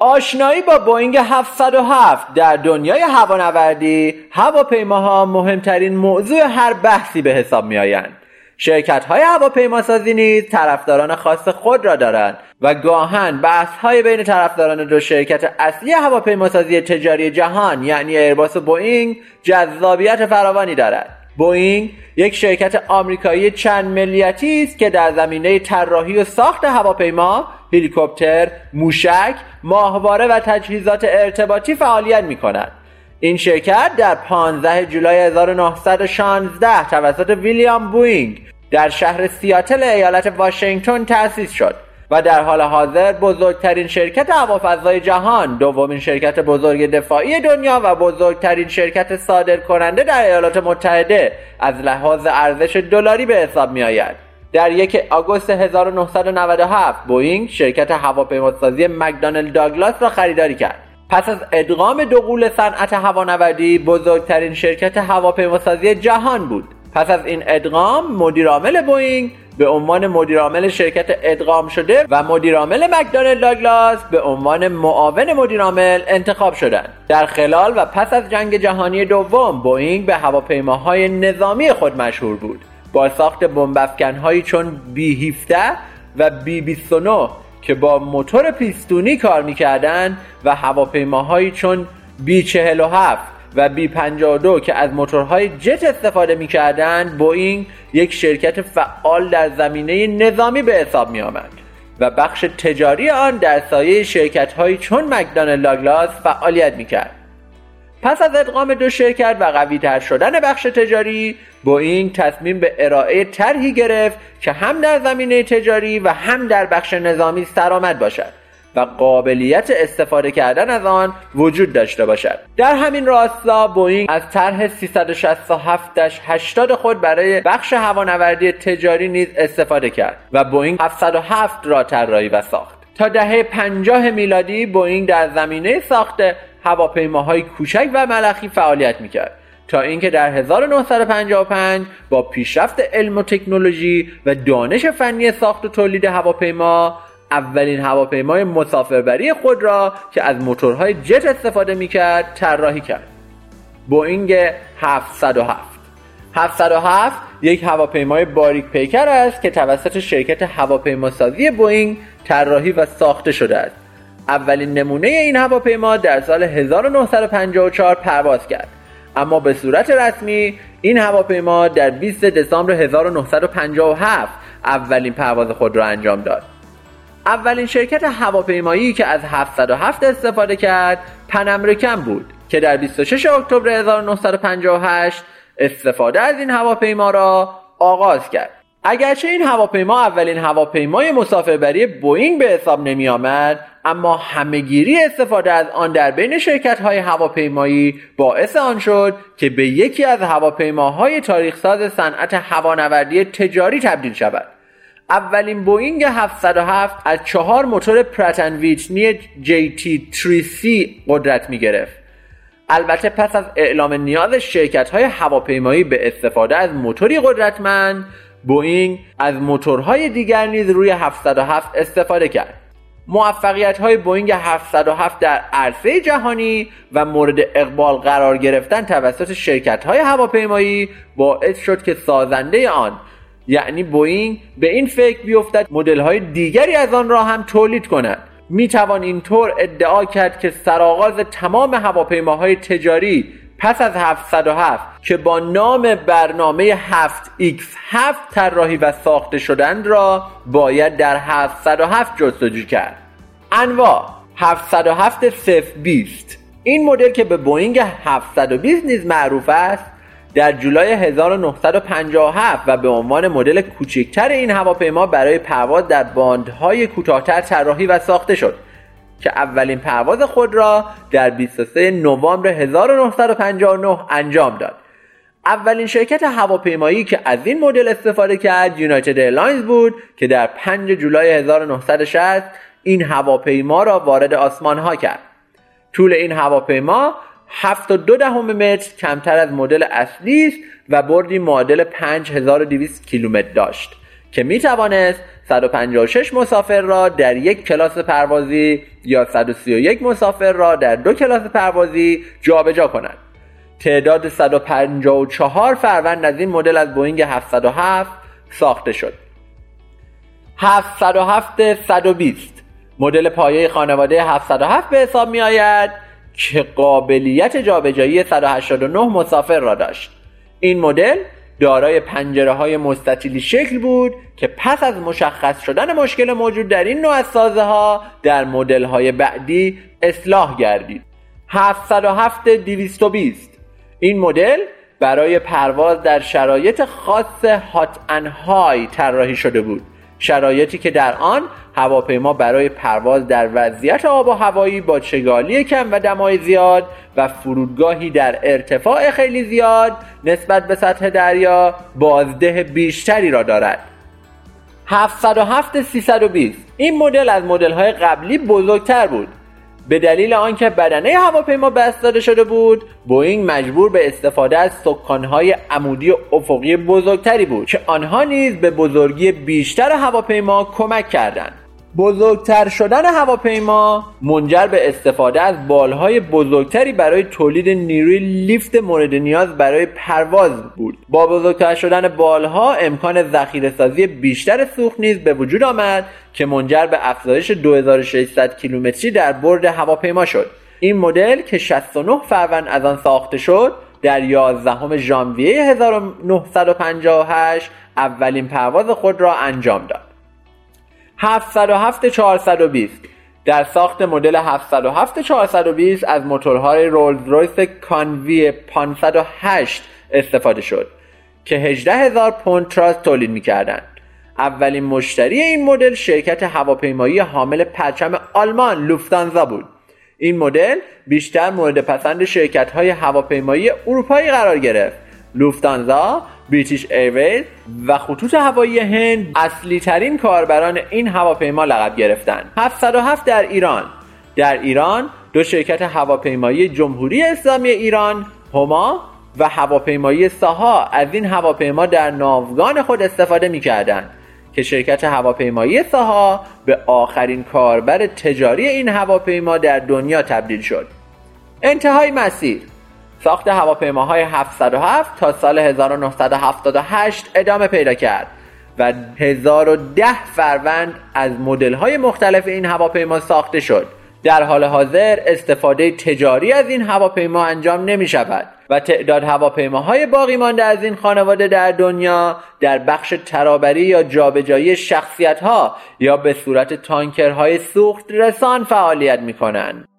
آشنایی با بوئینگ 707 در دنیای هوانوردی، هواپیماها مهمترین موضوع هر بحثی به حساب می آیند. شرکت‌های هواپیماسازی نیز طرفداران خاص خود را دارند و گاهن بحث‌های بین طرفداران دو شرکت اصلی هواپیماسازی تجاری جهان یعنی ایرباس و بوئینگ جذابیت فراوانی دارد. بوئینگ یک شرکت آمریکایی چند ملیتی است که در زمینه طراحی و ساخت هواپیما، هلیکوپتر، موشک، ماهواره و تجهیزات ارتباطی فعالیت می‌کند. این شرکت در 15 جولای 1916 توسط ویلیام بوئینگ در شهر سیاتل ایالت واشنگتن تأسیس شد و در حال حاضر بزرگترین شرکت هوافضای جهان، دومین شرکت بزرگ دفاعی دنیا و بزرگترین شرکت صادرکننده در ایالات متحده از لحاظ ارزش دلاری به حساب می آید. در 1 آگوست 1997 بوئینگ شرکت هواپیماسازی مکدانلد داگلاس را خریداری کرد. پس از ادغام دو غول صنعت هوانوردی بزرگترین شرکت هواپیماسازی جهان بود. پس از این ادغام مدیرعامل بوئینگ به عنوان مدیرعامل شرکت ادغام شده و مدیرعامل مکدانلد داگلاس به عنوان معاون مدیرعامل انتخاب شدند. در خلال و پس از جنگ جهانی دوم بوئینگ به هواپیماهای نظامی خود مشهور بود با ساخت بمب‌افکن‌هایی چون B-17 و B-29 که با موتور پیستونی کار می‌کردند و هواپیماهایی چون B-47 و B-52 که از موتورهای جت استفاده می‌کردند. بوئینگ یک شرکت فعال در زمینه نظامی به حساب می‌آمد و بخش تجاری آن در سایه شرکت‌هایی چون مکدانلد داگلاس فعالیت می‌کرد. پس از ادغام دو شرکت و قوی‌تر شدن بخش تجاری، بوئینگ تصمیم به ارائه طرحی گرفت که هم در زمینه تجاری و هم در بخش نظامی سرآمد باشد و قابلیت استفاده کردن از آن وجود داشته باشد. در همین راستا بوئینگ از طرح 367-80 خود برای بخش هوانوردی تجاری نیز استفاده کرد و بوئینگ 707 را طراحی و ساخت. تا دهه 50 میلادی بوئینگ در زمینه ساخت هواپیماهای کوچک و ملخی فعالیت میکرد تا اینکه در 1955 با پیشرفت علم و تکنولوژی و دانش فنی ساخت و تولید هواپیما اولین هواپیمای مسافربری خود را که از موتورهای جت استفاده میکرد طراحی کرد. بوئینگ 707 یک هواپیمای باریک پیکر است که توسط شرکت هواپیماسازی بوئینگ طراحی و ساخته شده است. اولین نمونه این هواپیما در سال 1954 پرواز کرد، اما به صورت رسمی این هواپیما در 20 دسامبر 1957 اولین پرواز خود را انجام داد. اولین شرکت هواپیمایی که از 707 استفاده کرد پن امریکن بود که در 26 اکتبر 1958 استفاده از این هواپیما را آغاز کرد. اگرچه این هواپیما اولین هواپیمای مسافربری بوئینگ به حساب نمی آمد، اما همه‌گیری استفاده از آن در بین شرکت‌های هواپیمایی باعث آن شد که به یکی از هواپیماهای تاریخ‌ساز صنعت هوانوردی تجاری تبدیل شود. اولین بوئینگ 707 از 4 موتور پرت اند ویتنی JT3C قدرت می‌گرفت. البته پس از اعلام نیاز شرکت‌های هواپیمایی به استفاده از موتوری قدرتمند، بوئینگ از موتورهای دیگر نیز روی 707 استفاده کرد. موفقیت‌های بوئینگ 707 در عرصه جهانی و مورد اقبال قرار گرفتن توسط شرکت‌های هواپیمایی باعث شد که سازنده آن یعنی بوئینگ به این فکر بیفتد مدل‌های دیگری از آن را هم تولید کند. میتوان اینطور ادعا کرد که سرآغاز تمام هواپیماهای تجاری پس از 707 که با نام برنامه 7X7 طراحی و ساخته شدند را باید در 707 جستجو کرد. انواع 707 020 این مدل که به بوئینگ 720 نیز معروف است در جولای 1957 و به عنوان مدل کوچکتر این هواپیما برای پرواز در باندهای کوتاه‌تر طراحی و ساخته شد که اولین پرواز خود را در 23 نوامبر 1959 انجام داد. اولین شرکت هواپیمایی که از این مدل استفاده کرد یونایتد ایرلاینز بود که در 5 جولای 1960 این هواپیما را وارد آسمان ها کرد. طول این هواپیما 7.2 متر کمتر از مدل اصلی است و بردی معادل 5200 کیلومتر داشت که می توانست 156 مسافر را در یک کلاس پروازی یا 131 مسافر را در 2 کلاس پروازی جابجا کند. تعداد 154 فروند از این مدل از بوئینگ 707 ساخته شد. 707-120 مدل پایه خانواده 707 به حساب می آید که قابلیت جابجایی 189 مسافر را داشت. این مدل دارای پنجره‌های مستطیلی شکل بود که پس از مشخص شدن مشکل موجود در این نوع از سازه‌ها در مدل‌های بعدی اصلاح گردید. 707-220 این مدل برای پرواز در شرایط خاص هات اند های طراحی شده بود، شرایطی که در آن هواپیما برای پرواز در وضعیت آب و هوایی با چگالی کم و دمای زیاد و فرودگاهی در ارتفاع خیلی زیاد نسبت به سطح دریا بازده بیشتری را دارد. 707-320 این مدل از مدل‌های قبلی بزرگتر بود. به دلیل آنکه بدنه هواپیما بسته داده شده بود، بوئینگ مجبور به استفاده از سکان‌های عمودی و افقی بزرگتری بود که آنها نیز به بزرگی بیشتر هواپیما کمک کردند. بزرگتر شدن هواپیما منجر به استفاده از بالهای بزرگتری برای تولید نیروی لیفت مورد نیاز برای پرواز بود. با بزرگتر شدن بالها امکان ذخیره‌سازی بیشتر سوخت نیز به وجود آمد که منجر به افزایش 2600 کیلومتری در برد هواپیما شد. این مدل که 69 فروند از آن ساخته شد در 11 ژانویه 1958 اولین پرواز خود را انجام داد. 707-420 در ساخت مدل 707-420 از موتورهای رولز رویس کانوی 508 استفاده شد که 18,000 پوند تراست تولید می‌کردند. اولین مشتری این مدل شرکت هواپیمایی حامل پرچم آلمان لوفتانزا بود. این مدل بیشتر مورد پسند شرکت‌های هواپیمایی اروپایی قرار گرفت. لوفتانزا، بریتیش ایرویز و خطوط هوایی هند اصلی ترین کاربران این هواپیما لقب گرفتند. 707 در ایران 2 شرکت هواپیمایی جمهوری اسلامی ایران، هما و هواپیمایی ساها از این هواپیما در ناوگان خود استفاده می‌کردند که شرکت هواپیمایی ساها به آخرین کاربر تجاری این هواپیما در دنیا تبدیل شد. انتهای مسیر ساخت هواپیماهای 707 تا سال 1978 ادامه پیدا کرد و 1010 فروند از مدل‌های مختلف این هواپیما ساخته شد. در حال حاضر استفاده تجاری از این هواپیما انجام نمی‌شود و تعداد هواپیماهای باقی مانده از این خانواده در دنیا در بخش ترابری یا جابجایی شخصیت‌ها یا به صورت تانکرهای سوخت رسان فعالیت می‌کنند.